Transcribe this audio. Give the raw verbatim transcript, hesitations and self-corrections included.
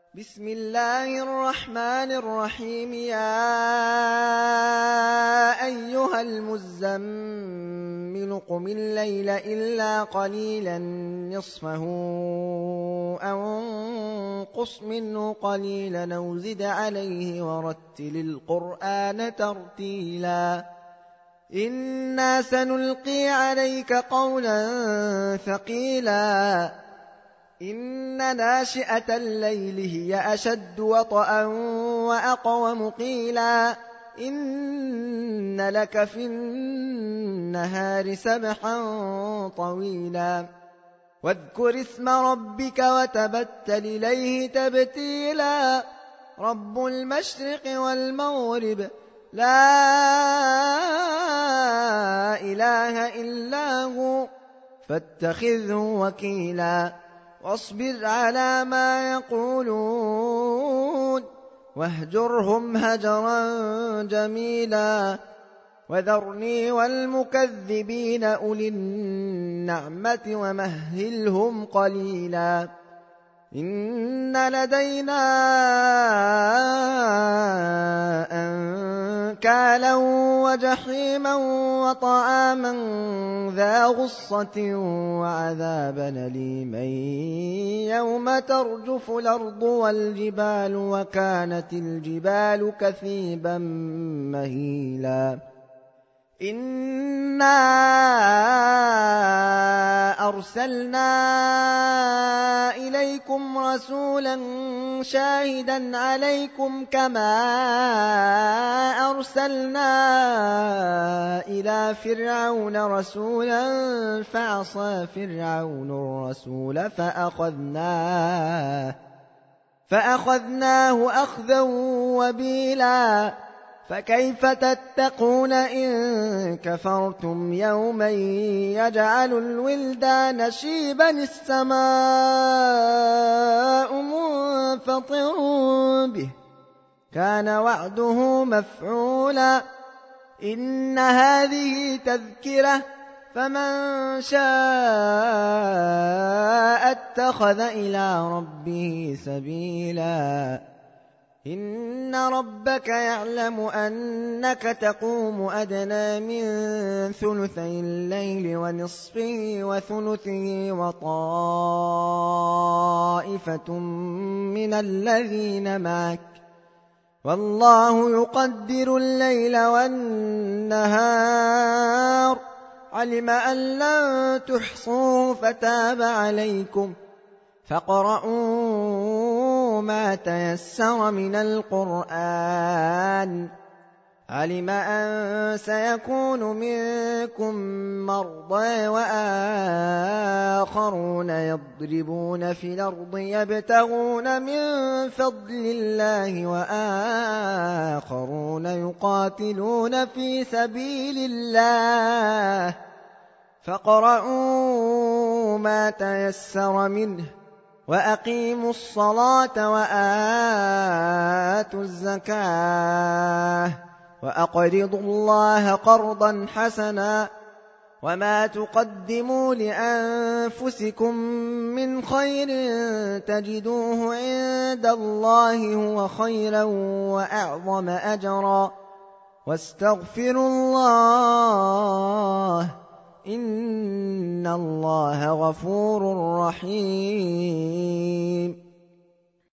بسم الله الرحمن الرحيم. يا أيها المزمل قم الليل إلا قليلا نصفه أو انقص منه قليلا أو زد عليه ورتل القرآن ترتيلا إنا سنلقي عليك قولا ثقيلا إن ناشئة الليل هي أشد وطئا وأقوم قيلا إن لك في النهار سبحا طويلا واذكر اسم ربك وتبتل إليه تبتيلا رب المشرق والمغرب لا إله إلا هو فاتخذه وكيلا واصبر على ما يقولون واهجرهم هجرا جميلا وذرني والمكذبين أولي النعمة ومهلهم قليلا إن لدينا أنكالا وجحيما وطعاما ذا غصة وعذابا أليما يوم ترجف الأرض والجبال وكانت الجبال كثيبا مهيلا إنا أرسلنا إليكم رسولا شاهدا عليكم كما أرسلنا إلى فرعون رسولا فعصى فرعون الرسول فأخذناه فأخذناه أخذا وبيلا فكيف تتقون إن كفرتم يوما يجعل الولدان شيبا السماء منفطر به كان وعده مفعولا إن هذه تذكرة فمن شاء اتخذ إلى ربه سبيلا إن ربك يعلم أنك تقوم أدنى من ثلثي الليل ونصفه وثلثه وطائفة من الذين معك والله يقدر الليل والنهار علم أن لن تحصوه فتاب عليكم فاقرؤوا ما تيسر من القرآن علم أن سيكون منكم مرضى وآخرون يضربون في الأرض يبتغون من فضل الله وآخرون يقاتلون في سبيل الله فاقرؤوا ما تيسر منه وأقيموا الصلاة وآتوا الزكاة وأقرضوا الله قرضا حسنا وما تقدموا لأنفسكم من خير تجدوه عند الله هو خيرا وأعظم أجرا واستغفروا الله إن الله غفور رحيم